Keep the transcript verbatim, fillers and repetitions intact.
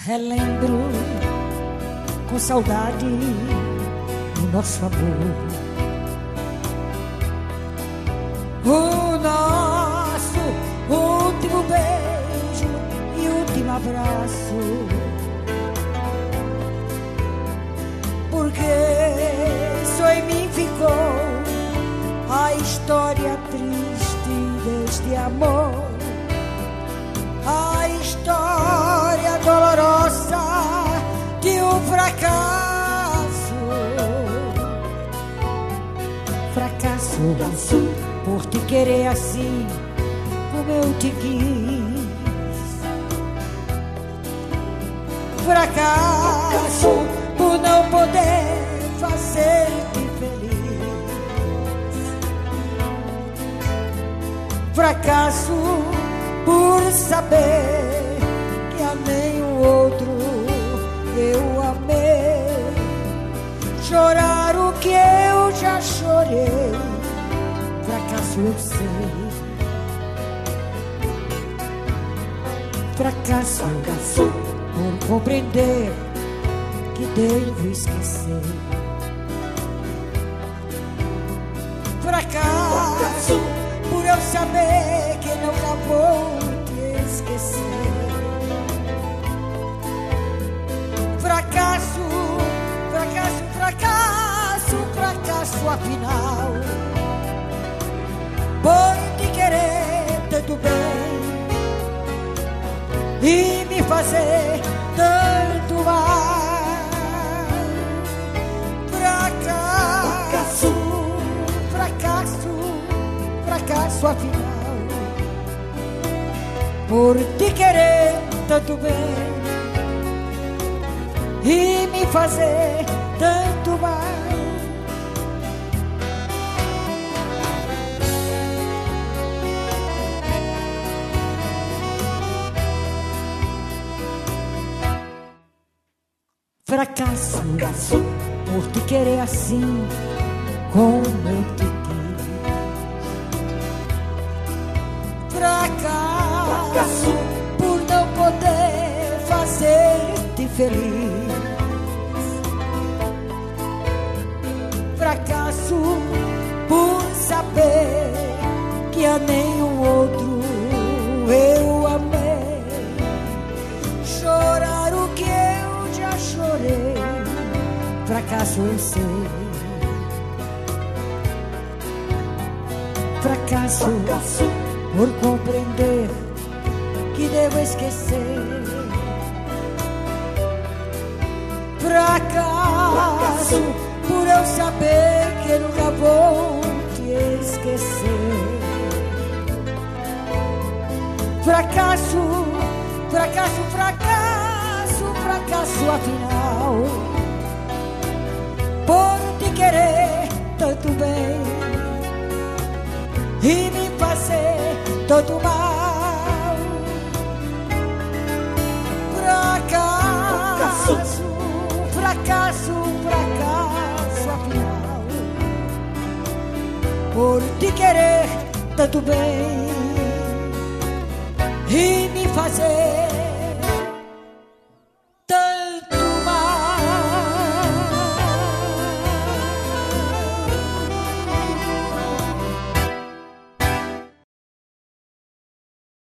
relembro com saudade o nosso amor, o nosso último beijo e último abraço, porque só em mim ficou a história triste deste amor, a história dolorosa de um fracasso. Fracasso por te querer assim como eu te quis. Fracasso por não poder fazer-te feliz. Fracasso por saber que a nenhum outro eu amei. Chorar o que eu já chorei, fracasso eu sei. Fracasso, fracasso por compreender que devo esquecer. Fracasso por eu saber que nunca vou te esquecer. Fracasso, fracasso, fracasso, fracasso afinal, por te querer tanto bem e me fazer tanto mal. Fracasso, fracasso, fracasso afinal, por te querer tanto bem e me fazer tanto mal. Fracasso, fracasso por te querer assim como eu te quis. Fracasso, fracasso por não poder fazer-te feliz. Fracasso por saber que a nenhum outro eu amei. Chorar o que eu já chorei, fracasso eu sei. Fracasso, fracasso por compreender que devo esquecer. Fracasso por eu saber que nunca vou te esquecer. Fracasso, fracasso, fracasso, fracasso afinal, por te querer tanto bem e me fazer todo mal. Fracasso, fracasso, fracasso afinal, por te querer tanto bem e me fazer